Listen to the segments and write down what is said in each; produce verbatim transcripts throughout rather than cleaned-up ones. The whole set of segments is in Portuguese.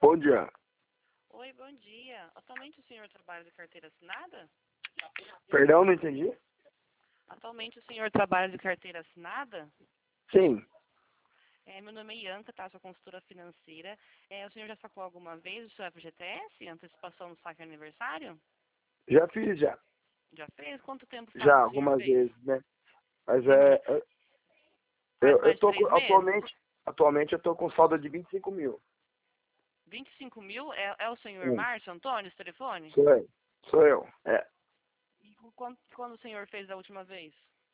Bom dia. Oi, bom dia. Atualmente o senhor trabalha de carteira assinada? Perdão, não entendi? Atualmente o senhor trabalha de carteira assinada? Sim, É, meu nome é Ianca, tá? Sou consultora financeira. É, o senhor já sacou alguma vez o seu F G T S, antecipação do saque aniversário? já fiz já. Já fez? Quanto tempo Já faz que o senhor algumas fez? vezes, né? Mas Uhum. é. é- Faz Eu, eu mais de tô três com- meses? atualmente. Atualmente eu tô com saldo de vinte e cinco mil. vinte e cinco mil? É, é o senhor Sim, Márcio Antônio, esse telefone? sou eu. Sou eu. É. E quando, quando o senhor fez a última vez?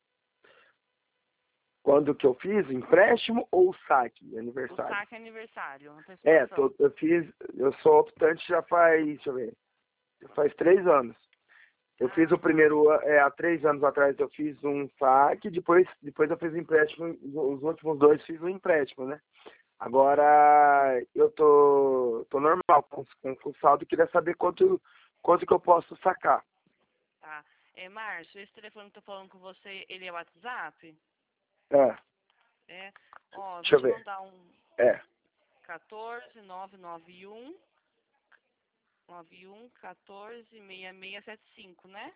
Quando que eu fiz? Empréstimo ou saque? O Aniversário? saque aniversário, É, antecipação. tô, eu fiz. Eu sou optante já faz. Deixa eu ver. Já faz três anos. Eu fiz Ah, o tá. primeiro, é, há três anos atrás eu fiz um saque, depois, depois eu fiz um empréstimo, os últimos dois fiz um empréstimo, né? Uhum. Agora eu tô, tô normal com, com, com saldo, queria saber quanto, quanto que eu posso sacar. Tá. É, Márcio, esse telefone que eu tô falando com você, ele é WhatsApp? É, É. Ó, eu vou deixa eu te ver. mandar um É, quatorze, nove nove um, nove um, quatorze, seis seis sete cinco, né?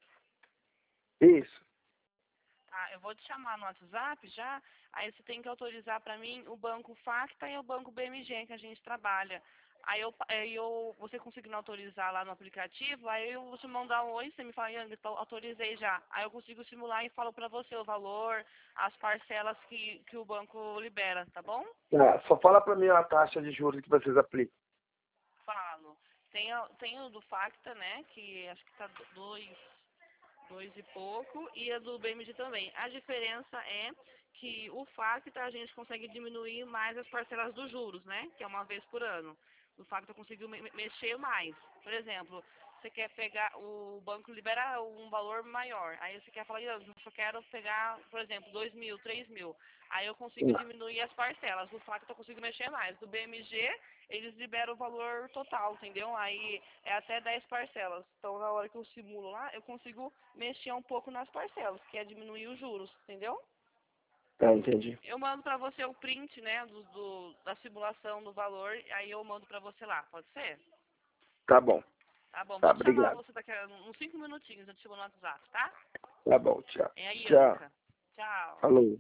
isso. Tá, eu vou te chamar no WhatsApp já, aí você tem que autorizar para mim o banco Facta e o banco B M G que a gente trabalha. Aí eu, aí eu você conseguindo autorizar lá no aplicativo, aí eu vou te mandar um oi, você me fala, Yang, então autorizei já. Aí eu consigo simular e falo para você o valor, as parcelas que, que o banco libera, tá bom? Tá, só fala pra mim a taxa de juros que vocês aplicam. Falo. Tem, a- tem o do Facta, né, que acho que tá dois Dois e pouco, e a do B M G também. A diferença é que o Facta a gente consegue diminuir mais as parcelas dos juros, né? Que é uma vez por ano. O Facta conseguiu me mexer mais. Por exemplo, você quer pegar, o banco libera um valor maior. Aí você quer falar, eu só quero pegar, por exemplo, dois mil, três mil. Aí eu consigo diminuir as parcelas. O Facta eu consigo mexer mais. Do B M G, eles liberam o valor total, entendeu? Aí é até dez parcelas. Então, na hora que eu simulo lá, eu consigo mexer um pouco nas parcelas, que é diminuir os juros, entendeu? Tá, entendi. Eu mando pra você o print, né, do, do- da simulação do valor, aí eu mando pra você lá, pode ser? Tá bom. Tá bom, Tá, vou te chamar obrigado. você daqui a uns cinco minutinhos, eu te chamo no WhatsApp, tá? Tá bom, tchau. É a Tchau. Ianca. Tchau. Falou.